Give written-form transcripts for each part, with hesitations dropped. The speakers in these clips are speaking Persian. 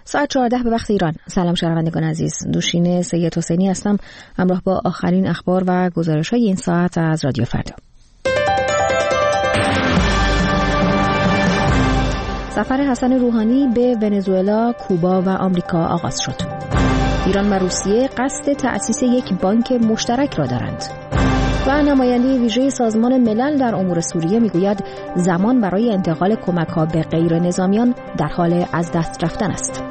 ساعت 14 به وقت ایران. سلام شنوندگان عزیز، دوشینه سید حسینی هستم همراه با آخرین اخبار و گزارش‌های این ساعت از رادیو فردا. سفر حسن روحانی به ونزوئلا، کوبا و آمریکا آغاز شد. ایران و روسیه قصد تأسیس یک بانک مشترک را دارند. و نماینده ویژه سازمان ملل در امور سوریه میگوید زمان برای انتقال کمک‌ها به غیر نظامیان در حال از دست رفتن است.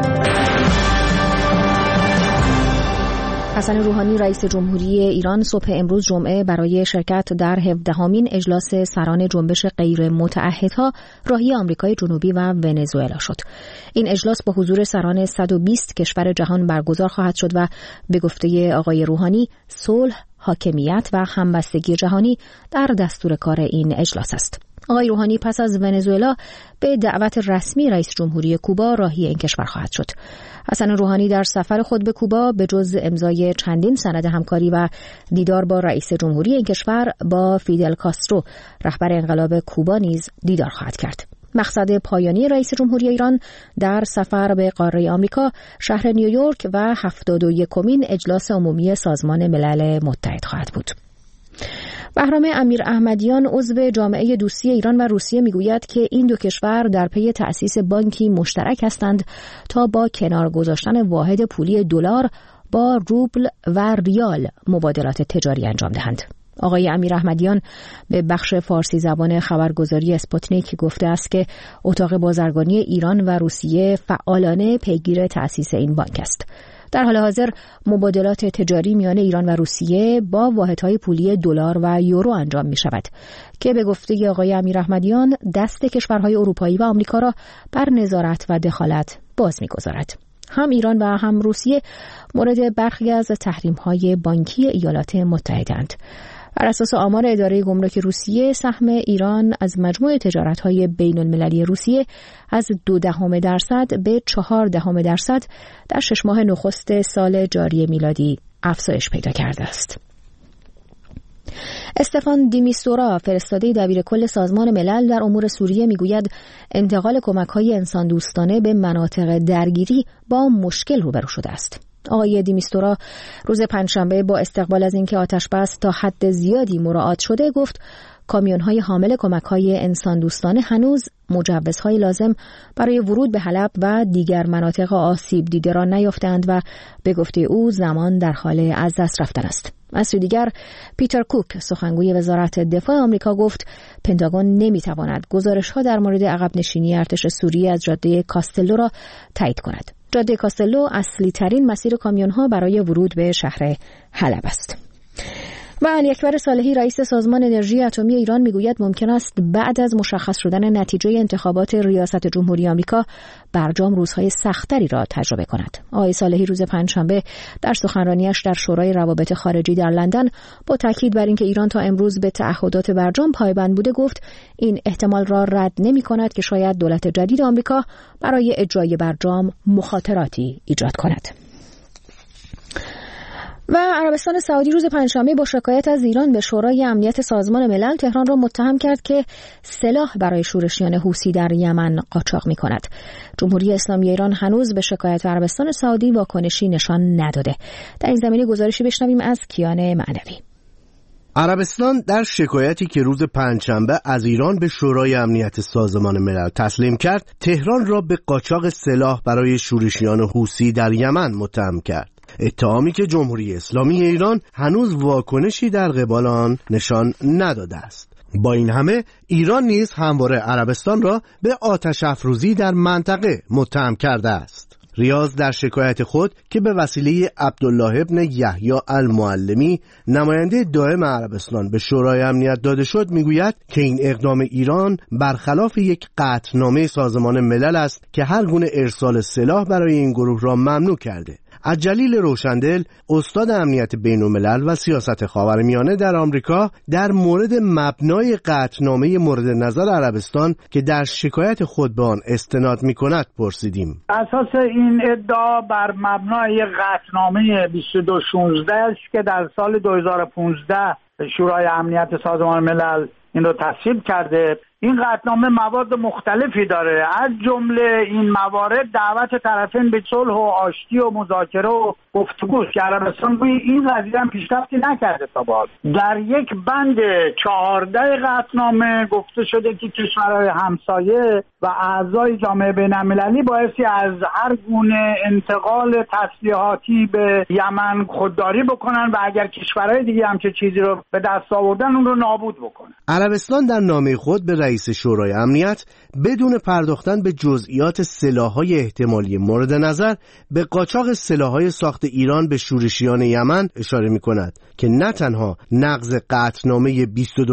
حسن روحانی رئیس جمهوری ایران صبح امروز جمعه برای شرکت در 17مین اجلاس سران جنبش غیر متعهدها راهی آمریکای جنوبی و ونزوئلا شد. این اجلاس با حضور سران 120 کشور جهان برگزار خواهد شد و به گفته آقای روحانی صلح، حاکمیت و همبستگی جهانی در دستور کار این اجلاس است. آقای روحانی پس از ونزوئلا به دعوت رسمی رئیس جمهوری کوبا راهی این کشور خواهد شد. حسن روحانی در سفر خود به کوبا به جز امضای چندین سند همکاری و دیدار با رئیس جمهوری این کشور با فیدل کاسترو رهبر انقلاب کوبا نیز دیدار خواهد کرد. مقصد پایانی رئیس جمهوری ایران در سفر به قاره آمریکا شهر نیویورک و 71مین اجلاس عمومی سازمان ملل متحد خواهد بود. بهرام امیر احمدیان عضو جامعه دوستی ایران و روسیه میگوید که این دو کشور در پی تأسیس بانکی مشترک هستند تا با کنار گذاشتن واحد پولی دلار با روبل و ریال مبادلات تجاری انجام دهند. آقای امیر احمدیان به بخش فارسی زبان خبرگزاری اسپوتنیک گفته است که اتاق بازرگانی ایران و روسیه فعالانه پیگیر تأسیس این بانک است. در حال حاضر مبادلات تجاری میان ایران و روسیه با واحدهای پولی دلار و یورو انجام می شود که به گفته آقای امیر احمدیان دست کشورهای اروپایی و آمریکا را بر نظارت و دخالت باز می گذارد. هم ایران و هم روسیه مورد برخی از تحریم‌های بانکی ایالات متحده اند. بر اساس آمار اداره گمرک روسیه، سهم ایران از مجموع تجارت‌های بین‌المللی روسیه از 0.2% به 0.4% در 6 ماه نخست سال جاری میلادی افزایش پیدا کرده است. استفان دیمیستورا فرستاده دبیرکل سازمان ملل در امور سوریه میگوید انتقال کمک‌های انسان دوستانه به مناطق درگیری با مشکل روبرو شده است. آقای دیمیستورا روز پنجشنبه با استقبال از اینکه آتش بس تا حد زیادی مراعات شده گفت کامیون‌های حامل کمک‌های انسان دوستانه هنوز مجوزهای لازم برای ورود به حلب و دیگر مناطق آسیب دیده را نیافتند و به گفته او زمان در حال از دست رفتن است. از سوی دیگر پیتر کوک سخنگوی وزارت دفاع آمریکا گفت پنتاگون نمی‌تواند گزارش‌ها در مورد عقب نشینی ارتش سوریه از جاده کاستلو را تایید کند. جاده کاستلو اصلی ترین مسیر کامیون‌ها برای ورود به شهر حلب است. و علی اکبر صالحی رئیس سازمان انرژی اتمی ایران میگوید ممکن است بعد از مشخص شدن نتیجه انتخابات ریاست جمهوری آمریکا برجام روزهای سختری را تجربه کند. آقای صالحی روز پنجشنبه در سخنرانیش در شورای روابط خارجی در لندن با تاکید بر اینکه ایران تا امروز به تعهدات برجام پایبند بوده گفت این احتمال را رد نمی‌کند که شاید دولت جدید آمریکا برای اجرای برجام مخاطراتی ایجاد کند. و عربستان سعودی روز پنجشنبه با شکایت از ایران به شورای امنیت سازمان ملل تهران را متهم کرد که سلاح برای شورشیان حوثی در یمن قاچاق می‌کند. جمهوری اسلامی ایران هنوز به شکایت عربستان سعودی واکنشی نشان نداده. در این زمینه گزارشی بشنویم از کیان معنوی. عربستان در شکایتی که روز پنجشنبه از ایران به شورای امنیت سازمان ملل تسلیم کرد، تهران را به قاچاق سلاح برای شورشیان حوثی در یمن متهم کرد. اتهامی که جمهوری اسلامی ایران هنوز واکنشی در قبال آن نشان نداده است. با این همه ایران نیز همواره عربستان را به آتش افروزی در منطقه متهم کرده است. ریاض در شکایت خود که به وسیله عبدالله ابن یحیی المعلمی نماینده دائم عربستان به شورای امنیت داده شد میگوید که این اقدام ایران برخلاف یک قطعنامه سازمان ملل است که هر گونه ارسال سلاح برای این گروه را ممنوع کرده. از جلیل روشندل استاد امنیت بین‌الملل و سیاست خاورمیانه در آمریکا در مورد مبنای قطعنامه مورد نظر عربستان که در شکایت خود به آن استناد می‌کند پرسیدیم. اساس این ادعا بر مبنای قطعنامه 2216 است که در سال 2015 شورای امنیت سازمان ملل این رو تصویب کرده. این قطعنامه مواد مختلفی داره، از جمله این موارد دعوت طرفین به صلح و آشتی و مذاکره و گفتگو که عربستان روی این قضیه هم پیشرفتی نکرده تا به حال. در یک بند 14 قطعنامه گفته شده که کشورهای همسایه و اعضای جامعه بین‌المللی بایستی از هر گونه انتقال تسلیحاتی به یمن خودداری بکنن و اگر کشورهای دیگه هم چه چیزی رو به دست آوردن اون رو نابود بکنن. عربستان در نامه خود به رئیس شورای امنیت بدون پرداختن به جزئیات سلاح‌های احتمالی مورد نظر به قاچاق سلاح‌های ساخت ایران به شورشیان یمن اشاره می‌کند که نه تنها نقض قطعنامه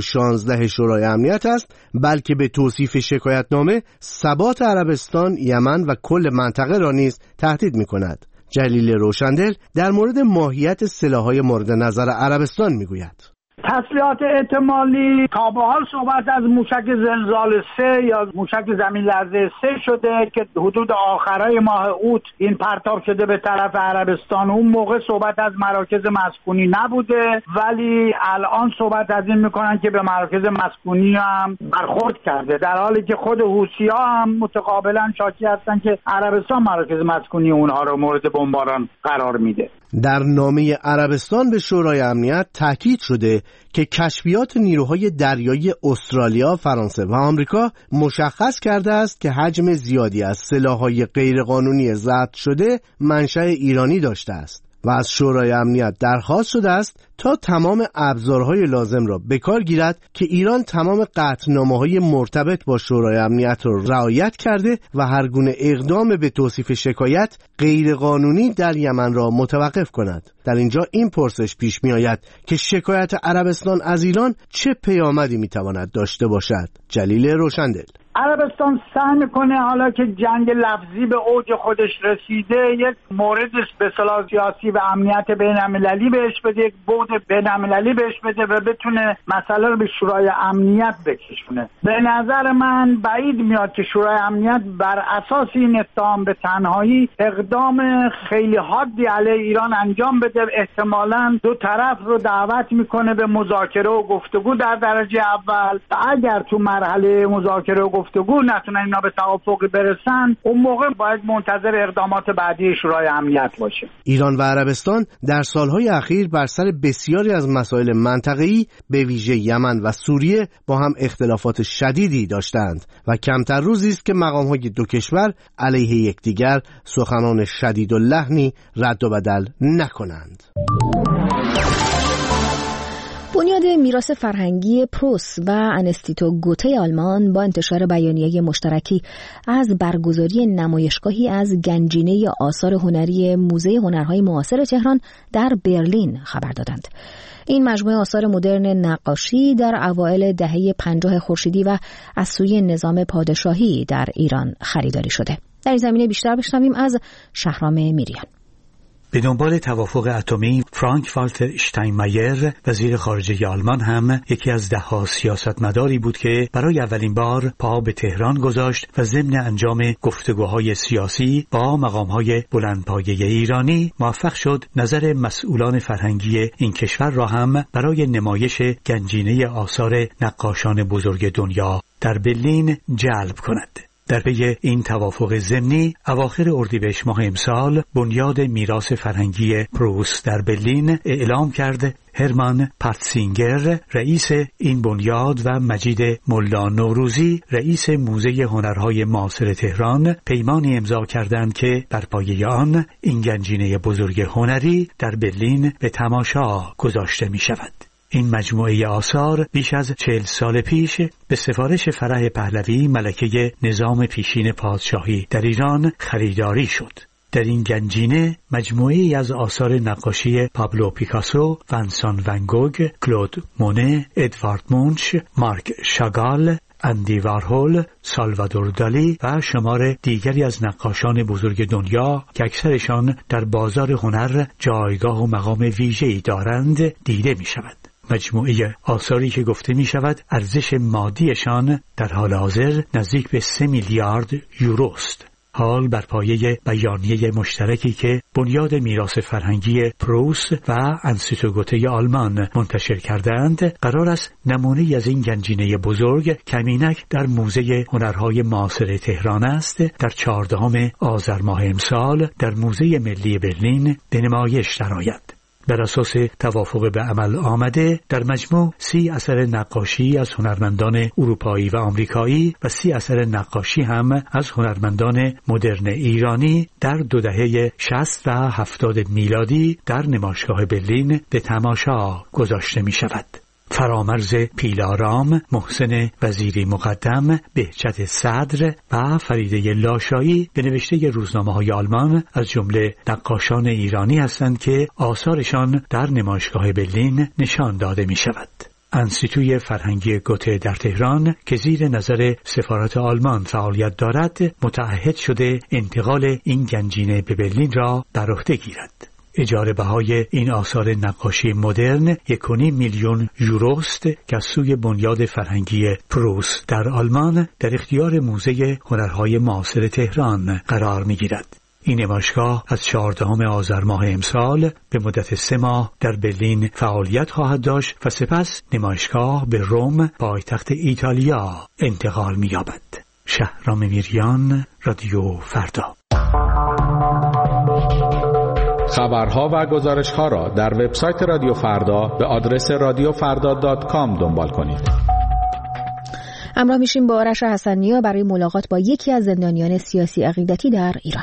2216 شورای امنیت است، بلکه به توصیف شکایتنامه ثبات عربستان، یمن و کل منطقه را نیز تهدید می‌کند. جلیل روشندل در مورد ماهیت سلاح‌های مورد نظر عربستان می‌گوید: تسلیحات احتمالی تا به حال صحبت از موشک زلزال 3 یا موشک زمین لرزه 3 شده که حدود آخرای ماه اوت این پرتاب شده به طرف عربستان. اون موقع صحبت از مراکز مسکونی نبوده، ولی الان صحبت از این میکنن که به مراکز مسکونی هم برخورد کرده، در حالی که خود حوثی‌ها هم متقابلا شاکی هستن که عربستان مراکز مسکونی اونها رو مورد بمباران قرار میده. در نامه عربستان به شورای امنیت تاکید شده که کشفیات نیروهای دریایی استرالیا، فرانسه و آمریکا مشخص کرده است که حجم زیادی از سلاح‌های غیرقانونی ضبط شده منشأ ایرانی داشته است و از شورای امنیت درخواست شده است تا تمام ابزارهای لازم را به کار گیرد که ایران تمام قطعنامه‌های مرتبط با شورای امنیت را رعایت کرده و هر گونه اقدام به توصیف شکایت غیرقانونی در یمن را متوقف کند. در اینجا این پرسش پیش می آید که شکایت عربستان از ایران چه پیامدی می تواند داشته باشد؟ جلیل روشندل: عربستان سعی میکنه حالا که جنگ لفظی به اوج خودش رسیده یک مورد به اصطلاح سیاسی و امنیت بین‌المللی بهش بده، یک بعد بین‌المللی بهش بده و بتونه مسئله رو به شورای امنیت بکشونه. به نظر من بعید میاد که شورای امنیت بر اساس این اتهام به تنهایی اقدام خیلی حادی علیه ایران انجام بده. احتمالاً دو طرف رو دعوت میکنه به مذاکره و گفتگو در درجه اول و اگر تو مرحله مذاکره و گفتگو نتونن اینا به توافقی برسن، اون موقع باید منتظر اقدامات بعدی شورای امنیت باشه. ایران و عربستان در سالهای اخیر بر سر بسیاری از مسائل منطقه‌ای به ویژه یمن و سوریه با هم اختلافات شدیدی داشتند و کمتر روزی است که مقام‌های دو کشور علیه یکدیگر سخنان شدید و لحنی رد و بدل نکنند. بنیاد میراث فرهنگی پروس و انستیتو گوته آلمان با انتشار بیانیه مشترکی از برگزاری نمایشگاهی از گنجینه آثار هنری موزه هنرهای معاصر تهران در برلین خبر دادند. این مجموعه آثار مدرن نقاشی در اوایل دهه 50 خورشیدی و از سوی نظام پادشاهی در ایران خریداری شده. در این زمینه بیشتر بشنویم از شهرام میریان. به دنبال توافق اتمی، فرانک والتر اشتاینمایر وزیر خارجه آلمان هم یکی از ده‌ها سیاستمداری بود که برای اولین بار پا به تهران گذاشت و ضمن انجام گفتگوهای سیاسی با مقام‌های بلندپایه ایرانی موفق شد نظر مسئولان فرهنگی این کشور را هم برای نمایش گنجینه آثار نقاشان بزرگ دنیا در برلین جلب کند. در پی این توافق ضمنی اواخر اردیبهشت ماه امسال بنیاد میراث فرهنگی پروس در برلین اعلام کرد هرمان پرتسینگر رئیس این بنیاد و مجید ملا نوروزی رئیس موزه هنرهای معاصر تهران پیمانی امضا کردند که بر پایه آن این گنجینه بزرگ هنری در برلین به تماشا گذاشته می شود. این مجموعه آثار بیش از 40 سال پیش به سفارش فرح پهلوی ملکه نظام پیشین پادشاهی در ایران خریداری شد. در این گنجینه مجموعه‌ای از آثار نقاشی پابلو پیکاسو، ونسان ون گوگ، کلود مونه، ادوارد مونچ، مارک شاگال، اندی وارهول، سالوادور دالی و شمار دیگری از نقاشان بزرگ دنیا که اکثرشان در بازار هنر جایگاه و مقام ویژه‌ای دارند دیده می شود. مجموعه آثاری که گفته می شود ارزش مادیشان در حال حاضر نزدیک به 3 میلیارد یوروست. حال بر پایه بیانیه مشترکی که بنیاد میراث فرهنگی پروس و انسیتو آلمان منتشر کردند، قرار است نمونه‌ای از این گنجینه بزرگ که همینک در موزه هنرهای معاصر تهران است، در 14 آذر ماه امسال در موزه ملی برلین به نمایش درآید. بر اساس توافق به عمل آمده در مجموع 30 اثر نقاشی از هنرمندان اروپایی و آمریکایی و 30 اثر نقاشی هم از هنرمندان مدرن ایرانی در 2 دهه 60 و 70 میلادی در نمایشگاه برلین به تماشا گذاشته می شود. فرامرز پیلارام، محسن وزیری مقدم، بهجت صدر و فریده لاشایی به نوشته روزنامه‌های آلمان از جمله نقاشان ایرانی هستند که آثارشان در نمایشگاه برلین نشان داده می شود. انسیتوی فرهنگی گوته در تهران که زیر نظر سفارت آلمان فعالیت دارد، متعهد شده انتقال این گنجینه به برلین را بر عهده گیرد. اجاره بهای این آثار نقاشی مدرن 1.5 میلیون یوروست که از سوی بنیاد فرهنگی پروس در آلمان در اختیار موزه هنرهای معاصر تهران قرار می‌گیرد. این نمایشگاه از 14 آذر ماه امسال به مدت 3 ماه در برلین فعالیت خواهد داشت و سپس نمایشگاه به روم، پایتخت ایتالیا، انتقال می‌یابد. شهرام میریان، رادیو فردا. خبرها و گزارش‌ها را در وبسایت رادیو فردا به آدرس radiofarda.com دنبال کنید. همراه میشیم با آرش حسن‌نیا برای ملاقات با یکی از زندانیان سیاسی عقیدتی در ایران.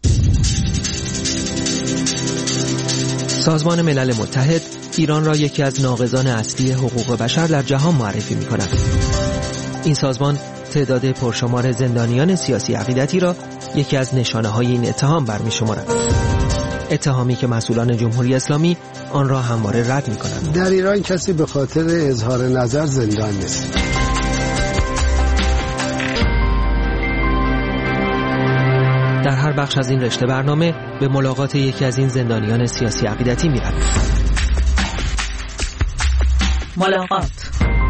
سازمان ملل متحد ایران را یکی از ناقضان اصلی حقوق بشر در جهان معرفی می‌کند. این سازمان تعداد پرشمار زندانیان سیاسی عقیدتی را یکی از نشانه‌های این اتهام برمی‌شمارد. اتهامی که مسئولان جمهوری اسلامی آن را همواره رد می‌کنند. در ایران کسی به خاطر اظهار نظر زندان نیست. در هر بخش از این رشته برنامه به ملاقات یکی از این زندانیان سیاسی عقیدتی می‌رویم. ملاقات.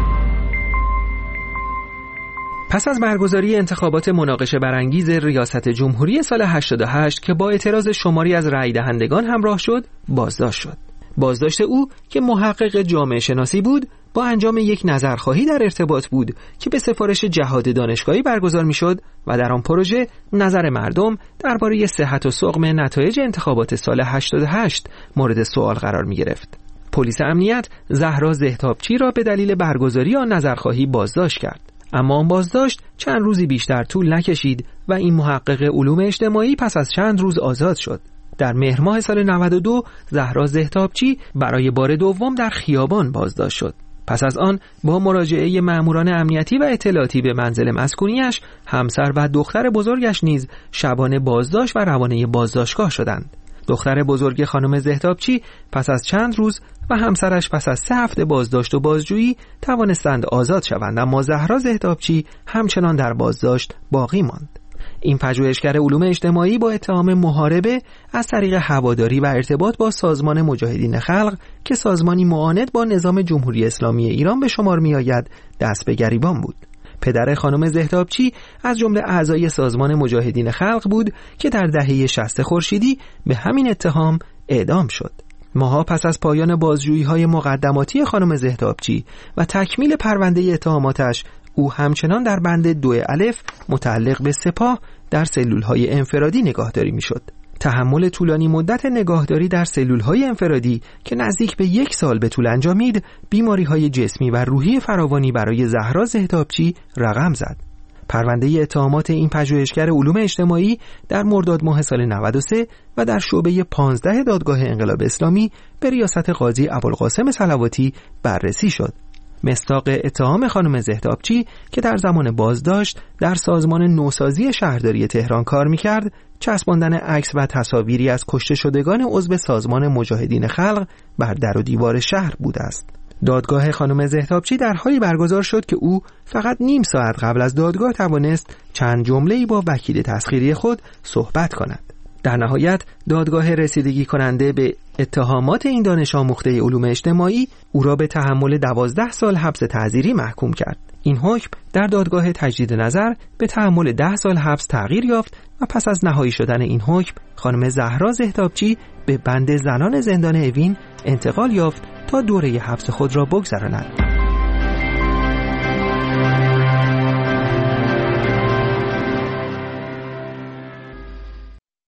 پس از برگزاری انتخابات مناقشه برانگیز ریاست جمهوری سال 88 که با اعتراض شماری از رای دهندگان همراه شد، بازداشت شد. بازداشت او که محقق جامعه شناسی بود، با انجام یک نظرخواهی در ارتباط بود که به سفارش جهاد دانشگاهی برگزار می‌شد و در آن پروژه نظر مردم درباره صحت و سقم نتایج انتخابات سال 88 مورد سوال قرار می‌گرفت. پلیس امنیت زهرا زهتابچی را به دلیل برگزاری آن نظرخواهی بازداشت کرد. اما آن بازداشت چند روزی بیشتر طول نکشید و این محقق علوم اجتماعی پس از چند روز آزاد شد. در مهر ماه سال 92 زهرا زهتابچی برای بار دوم در خیابان بازداشت شد. پس از آن با مراجعه مأموران امنیتی و اطلاعاتی به منزل مسکونیش، همسر و دختر بزرگش نیز شبانه بازداشت و روانه بازداشتگاه شدند. دختر بزرگ خانم زهتابچی پس از چند روز و همسرش پس از 3 هفته بازداشت و بازجویی توانستند آزاد شوند، اما زهرا زهتابچی همچنان در بازداشت باقی ماند. این پژوهشگر علوم اجتماعی با اتهام محاربه از طریق هواداری و ارتباط با سازمان مجاهدین خلق که سازمانی معاند با نظام جمهوری اسلامی ایران به شمار می‌آید، دست به گریبان بود. پدر خانم زهتابچی از جمله اعضای سازمان مجاهدین خلق بود که در دهه 60 خورشیدی به همین اتهام اعدام شد. ماها پس از پایان بازجویی‌های مقدماتی خانم زهتابچی و تکمیل پرونده اتهاماتش، او همچنان در بند 2 الف متعلق به سپاه در سلول‌های انفرادی نگاهداری می‌شد. تحمل طولانی مدت نگاهداری در سلول‌های انفرادی که نزدیک به 1 سال به طول انجامید، بیماری‌های جسمی و روحی فراوانی برای زهرا زهتابچی رقم زد. پرونده اتهامات این پژوهشگر علوم اجتماعی در مرداد ماه سال 93 و در شعبه 15 دادگاه انقلاب اسلامی به ریاست قاضی ابوالقاسم صلواتی بررسی شد. مصداق اتهام خانم زهتابچی که در زمان بازداشت در سازمان نوسازی شهرداری تهران کار می‌کرد، چسباندن عکس و تصاویری از کشته شدگان عضو سازمان مجاهدین خلق بر در و دیوار شهر بوده است. دادگاه خانم زهتابچی در حالی برگزار شد که او فقط نیم ساعت قبل از دادگاه توانست چند جمله‌ای با وکیل تسخیری خود صحبت کند. در نهایت دادگاه رسیدگی کننده به اتهامات این دانش آموخته علوم اجتماعی او را به تحمل 12 سال حبس تعزیری محکوم کرد. این حکم در دادگاه تجدید نظر به تحمل 10 سال حبس تغییر یافت و پس از نهایی شدن این حکم خانم زهرا زهتابچی به بند زنان زندان اوین انتقال یافت تا دوره حبس خود را بگذراند.